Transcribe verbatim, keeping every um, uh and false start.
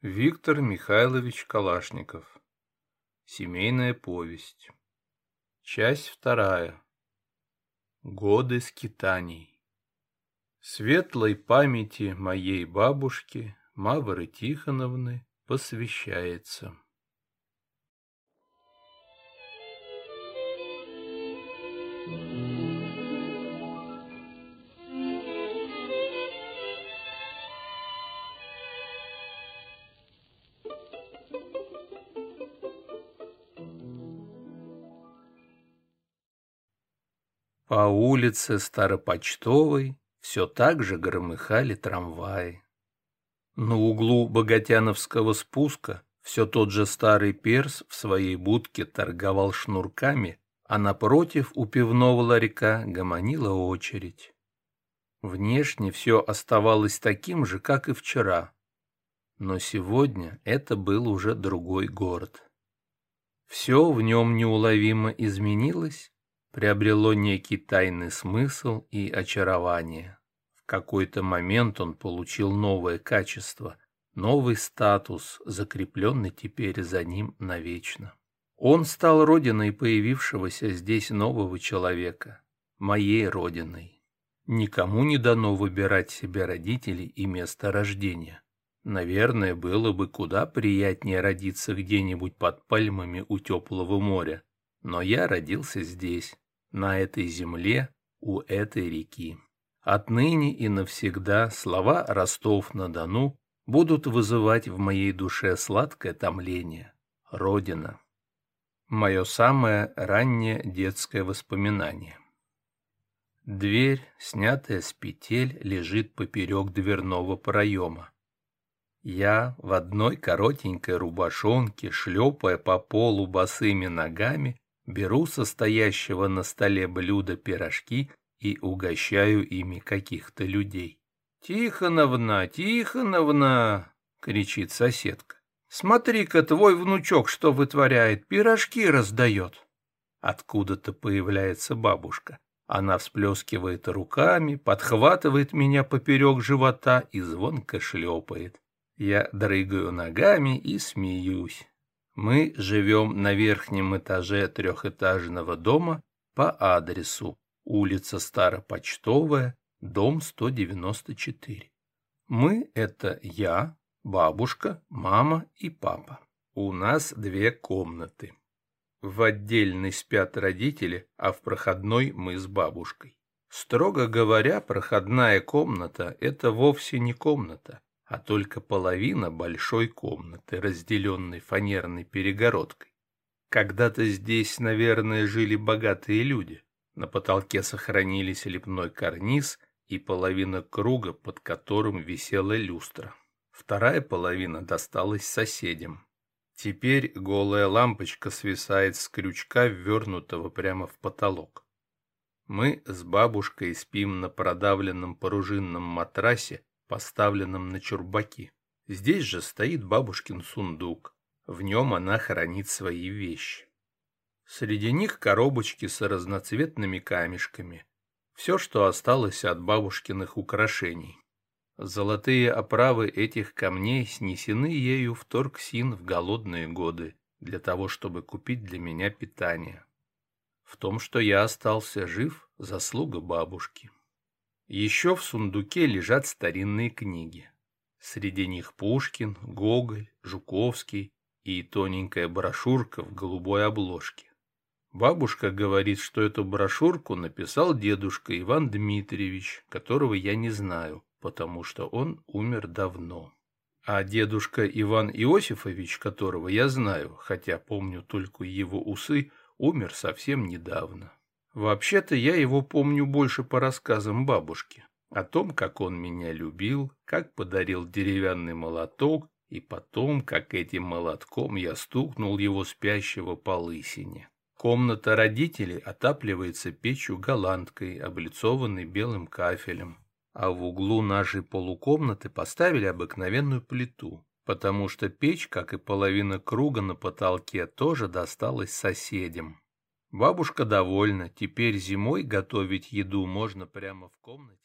Виктор Михайлович Калашников. Семейная повесть. Часть вторая. Годы скитаний. Светлой памяти моей бабушки Мавры Тихоновны посвящается. По улице Старопочтовой все так же громыхали трамваи. На углу Богатяновского спуска все тот же старый перс в своей будке торговал шнурками, а напротив у пивного ларька гомонила очередь. Внешне все оставалось таким же, как и вчера, но сегодня это был уже другой город. Все в нем неуловимо изменилось, приобрело некий тайный смысл и очарование. В какой-то момент он получил новое качество, новый статус, закрепленный теперь за ним навечно. Он стал родиной появившегося здесь нового человека, моей родиной. Никому не дано выбирать себе родителей и место рождения. Наверное, было бы куда приятнее родиться где-нибудь под пальмами у теплого моря, но я родился здесь, на этой земле, у этой реки. Отныне и навсегда слова Ростов-на-Дону будут вызывать в моей душе сладкое томление. Родина. Мое самое раннее детское воспоминание. Дверь, снятая с петель, лежит поперек дверного проема. Я в одной коротенькой рубашонке, шлепая по полу босыми ногами, беру со стоящего на столе блюда пирожки и угощаю ими каких-то людей. «Тихоновна, Тихоновна!» — кричит соседка. «Смотри-ка, твой внучок что вытворяет, пирожки раздает!» Откуда-то появляется бабушка. Она всплескивает руками, подхватывает меня поперек живота и звонко шлепает. Я дрыгаю ногами и смеюсь. Мы живем на верхнем этаже трехэтажного дома по адресу улица Старопочтовая, дом сто девяносто четыре. Мы — это я, бабушка, мама и папа. У нас две комнаты. В отдельной спят родители, а в проходной мы с бабушкой. Строго говоря, проходная комната — это вовсе не комната, а только половина большой комнаты, разделенной фанерной перегородкой. Когда-то здесь, наверное, жили богатые люди. На потолке сохранились лепной карниз и половина круга, под которым висела люстра. Вторая половина досталась соседям. Теперь голая лампочка свисает с крючка, ввернутого прямо в потолок. Мы с бабушкой спим на продавленном пружинном матрасе, поставленном на чурбаки. Здесь же стоит бабушкин сундук. В нем она хранит свои вещи. Среди них коробочки с разноцветными камешками. Все, что осталось от бабушкиных украшений. Золотые оправы этих камней снесены ею в Торксин в голодные годы, для того, чтобы купить для меня питание. В том, что я остался жив, заслуга бабушки. Еще в сундуке лежат старинные книги. Среди них Пушкин, Гоголь, Жуковский и тоненькая брошюрка в голубой обложке. Бабушка говорит, что эту брошюрку написал дедушка Иван Дмитриевич, которого я не знаю, потому что он умер давно. А дедушка Иван Иосифович, которого я знаю, хотя помню только его усы, умер совсем недавно. Вообще-то я его помню больше по рассказам бабушки, о том, как он меня любил, как подарил деревянный молоток, и потом, как этим молотком я стукнул его спящего по лысине. Комната родителей отапливается печью-голландкой, облицованной белым кафелем, а в углу нашей полукомнаты поставили обыкновенную плиту, потому что печь, как и половина круга на потолке, тоже досталась соседям. Бабушка довольна, теперь зимой готовить еду можно прямо в комнате.